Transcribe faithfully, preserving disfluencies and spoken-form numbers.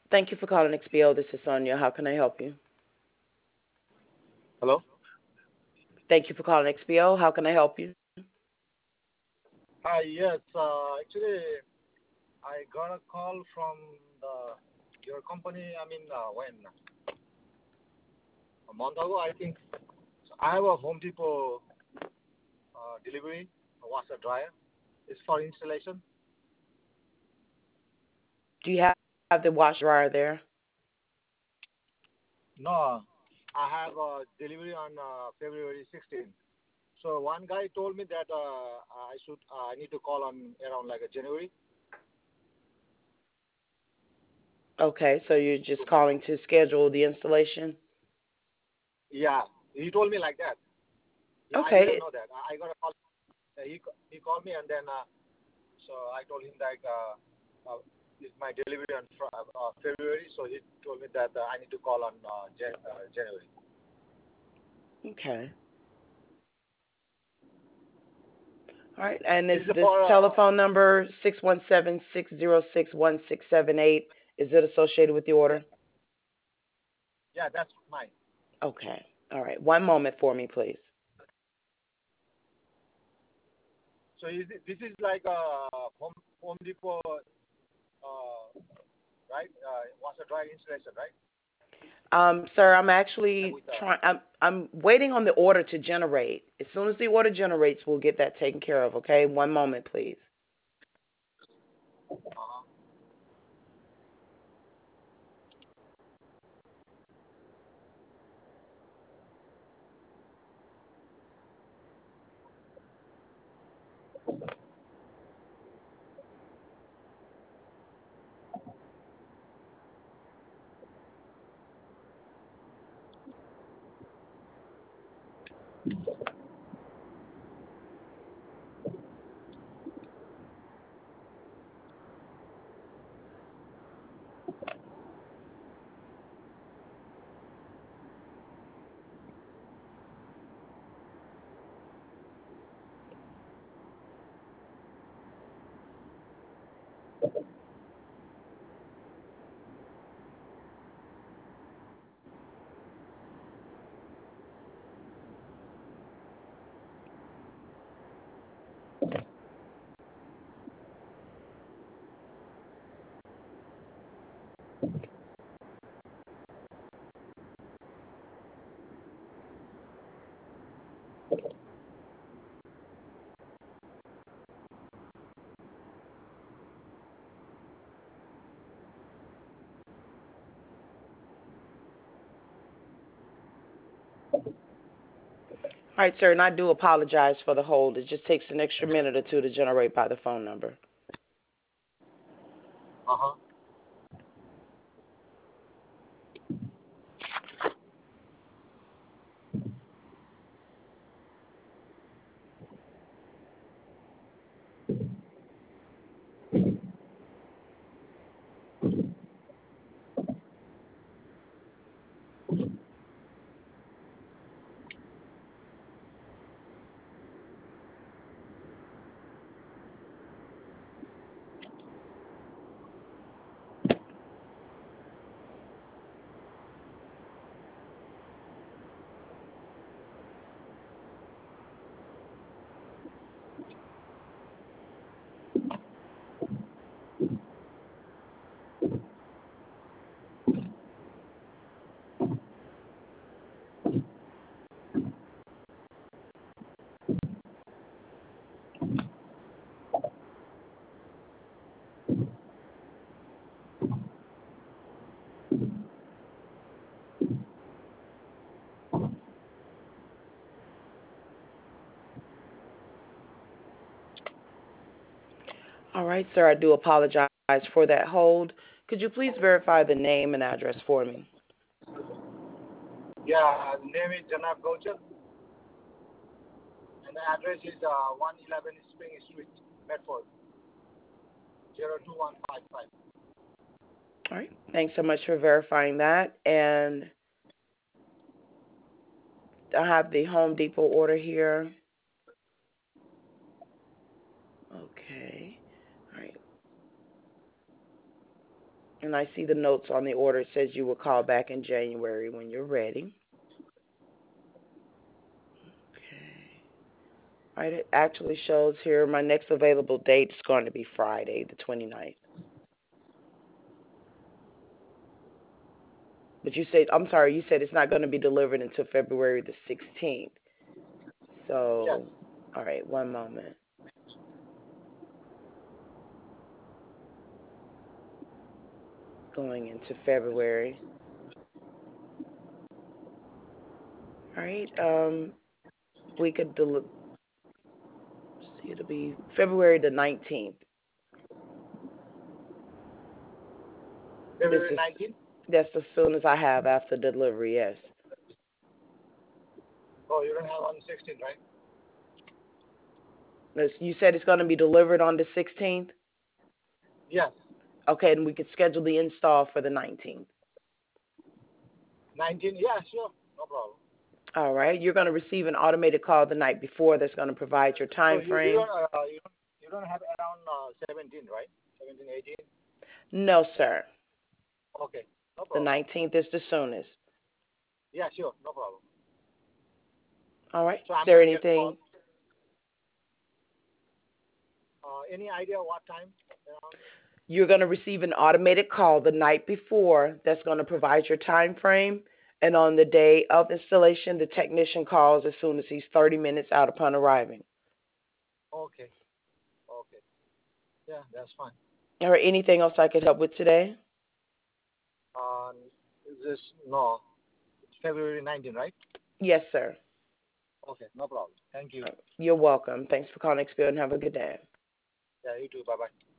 Thank you for calling X B O. This is Sonia. How can I help you? Hello? Thank you for calling X B O. How can I help you? Hi, yes. Uh, actually, I got a call from the your company. I mean, uh, when a month ago, I think. So I have a Home Depot uh, delivery, a washer dryer. It's for installation. Do you have the washer dryer there? No, I have a delivery on uh, February sixteenth. So one guy told me that uh, I should uh, I need to call on around like a January. Okay, so you're just calling to schedule the installation? Yeah, he told me like that. Yeah, I didn't Okay. know that. I I got a call. Uh, he he called me and then uh, so I told him like uh, uh, it's my delivery on fr- uh, February. So he told me that uh, I need to call on uh, Jan- uh, January. Okay. All right. And is Is it this for? Uh, telephone number six one seven, six zero six, one six seven eight, is it associated with the yeah, order? yeah, that's mine. Okay. All right. One moment for me, please. So is it, this is like a Home Home Depot, uh, right? Uh, washer dryer installation, right? Um, sir, I'm Like actually with uh, trying. I'm I'm waiting on the order to generate. As soon as the order generates, we'll get that taken care of. Okay. One moment, please. uh All right, sir, and I do apologize for the hold. It just takes an extra minute or two to generate by the phone number. huh. All right, sir, I do apologize for that hold. Could you please verify the name and address for me? Yeah, name is Janab Goucher, and the address is uh, one eleven Spring Street, Medford, zero two one five five. All right, thanks so much for verifying that. And I have the Home Depot order here. Okay. All right. And I see the notes on the order. It says you will call back in January when you're ready. Okay. All right, it actually shows here my next available date is going to be Friday, the twenty-ninth. But you said, I'm sorry, you said it's not going to be delivered until February the sixteenth. Yes. So, all right, one moment. Going into February. All right, um, we could deli- see it'll be February the nineteenth. This February is nineteenth? that's as soon as I have after delivery. Yes. Oh, you don't have on sixteenth, right? This- You said it's going to be delivered on the sixteenth. Yes. Okay, and we could schedule the install for the nineteenth. nineteenth? Yeah, sure. No problem. All right, you're going to receive an automated call the night before that's going to provide your So time you, you frame. don't uh, you don't you don't have around uh, seventeen, right? seventeen, eighteen? No, sir. Okay. No The problem. nineteenth is the soonest. Yeah, sure. No problem. All right. So Is I'm there going to get anything? call. Uh, any idea what time around? You're going to receive an automated call the night before that's going to provide your time frame. And on the day of installation, the technician calls as soon as he's thirty minutes out upon arriving. Okay. Okay. Yeah, that's fine. All right. Anything else I could help with today? Um, is this no? It's February nineteenth, right? Yes, sir. Okay, no problem. Thank you. You're welcome. Thanks for calling X P O and have a good day. Yeah, you too. Bye bye.